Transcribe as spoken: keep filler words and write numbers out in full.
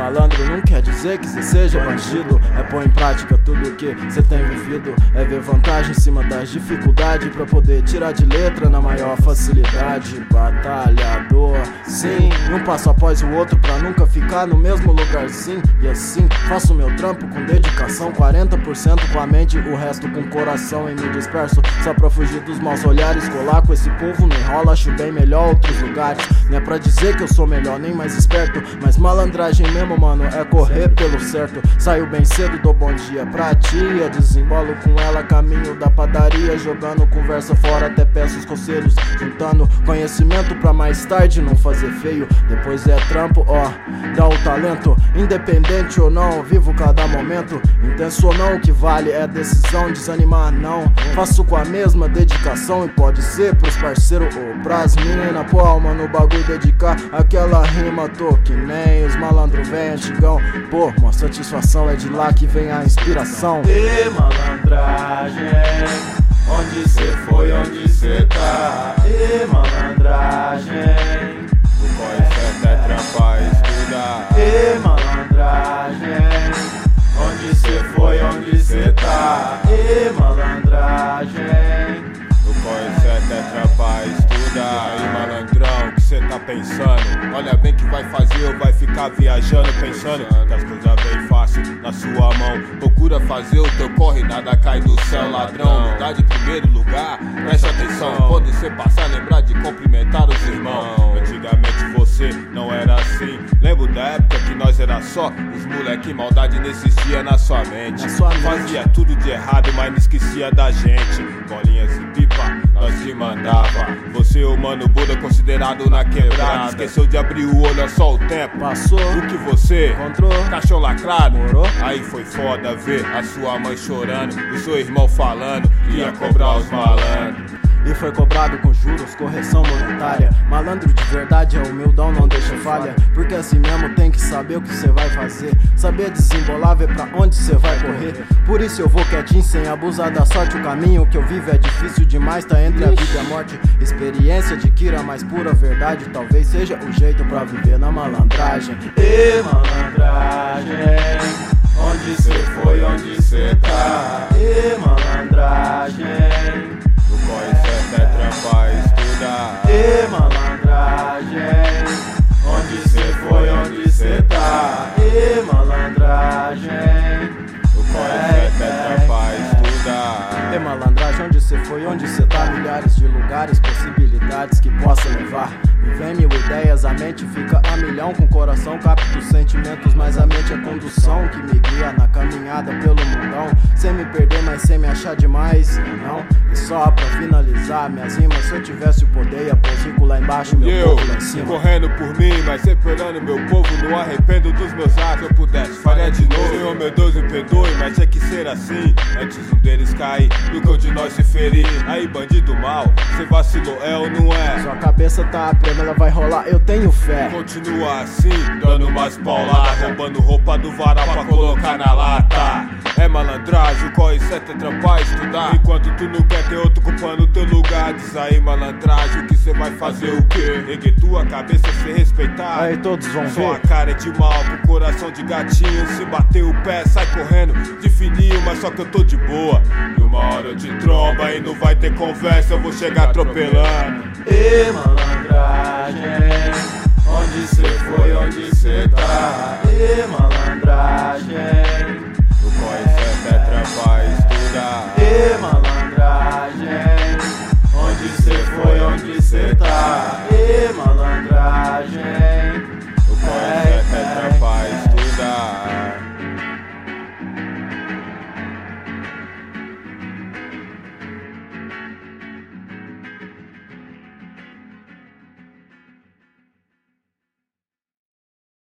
malandro não quer dizer que cê seja bandido. É pôr em prática tudo que cê tem vivido. É ver vantagem em cima das dificuldades pra poder tirar de letra na maior facilidade. Batalhador, sim, um passo após o outro pra nunca ficar no mesmo lugarzinho. E assim, faço meu trampo com dedicação, quarenta por cento com a mente, o resto com o coração. E me disperso só pra fugir dos maus olhares. Colar com esse povo não enrola, acho bem melhor outros lugares. Não é pra dizer que eu sou melhor nem mais esperto, mas malandragem mesmo, mano, é correr pelo certo. Saio bem cedo, dou bom dia pra tia, desembolo com ela, caminho da padaria, jogando conversa fora, até peço os conselhos, juntando conhecimento pra mais tarde não fazer feio. Depois é trampo, ó, dá o talento, independente ou não, vivo cada momento. Intenso ou não, o que vale é decisão, desanimar não. Faço com a mesma dedicação e pode ser pros parceiros ou pras mina. Pô, alma no bagulho, dedicar aquela rima, tô que nem os malandros vem antigão. Pô, uma satisfação é de lá que vem a inspiração. E malandragem, onde cê foi, onde cê tá? E malandragem, o corre certo é trampar e estudar. E malandragem, onde cê foi, onde cê tá? E malandragem, o corre certo é trampar e estudar. E aí, malandrão, o que cê tá pensando? Olha bem que vai fazer ou vai ficar viajando, pensando que as coisas vêm fácil na sua mão. Procura fazer o teu corre, nada cai do céu, ladrão. Mudar de primeiro lugar, preste atenção. Quando cê passar, lembrar de cumprimentar os irmãos. Antigamente você não era assim. Lembro da época que nós era só os moleque, maldade não existia na sua mente. Fazia tudo de errado, mas não esquecia da gente. Bolinhas e pipa, nós que mandava. Você, o mano Buda, considerado na quebrada. Esqueceu de abrir o olho, é só o tempo. Passou, o que você encontrou, caixão lacrado. Morou. Aí foi foda ver a sua mãe chorando, o seu irmão falando que ia cobrar os malandros. E foi cobrado com juros, correção monetária. Malandro de verdade é humildão, não deixa falha. Porque assim mesmo tem que saber o que cê vai fazer. Saber desembolar, ver pra onde cê vai correr. Por isso eu vou quietinho, sem abusar da sorte. O caminho que eu vivo é difícil demais, tá entre a vida e a morte. Experiência adquira a mais pura verdade. Talvez seja o jeito pra viver na malandragem. E malandragem, onde cê foi, onde cê tá? E malandragem, o corre certo é trampar e estudar. E malandragem, onde cê foi, onde cê tá? E malandragem, o corre certo é trampar e estudar. E malandragem, onde cê foi, onde cê tá? Milhares de lugares, possibilidades que possa levar. Me vem mil ideias, a mente fica a milhão. Com o coração capto sentimentos, mas a mente é condução que me guia na caminhada pelo mundão. Sem me perder, mas sem me achar demais, não. E só pra finalizar minhas rimas, se eu tivesse o poder, ia pôr rico lá embaixo, meu eu, povo lá em cima. Correndo por mim, mas sempre olhando meu povo. Não arrependo dos meus atos, se eu pudesse faria de novo. Senhor, meu Deus, me perdoe, mas tinha que ser assim. Antes um deles cair, do que um de nós se ferir. Aí, bandido mal, cê vacilou, é ou não é? Sua cabeça tá presa, ela vai rolar, eu tenho fé. Continua assim, dando umas pauladas, roubando roupa do varal pra colocar na lata. É malandragem, o corre certo é trampar e estudar. Enquanto tu não quer ter outro ocupando teu lugar. Diz aí, malandragem, o que cê vai fazer o quê? Erguer tua cabeça sem respeitar. Aí todos vão ver. Só a cara é de mal, com coração de gatinho. Se bater o pé, sai correndo de fininho, mas só que eu tô de boa. E uma hora eu te tromba e não vai ter conversa, eu vou chegar atropelando. E malandragem, onde cê foi, onde cê tá? E malandragem, o corre certo é trampar e estudar. E malandragem,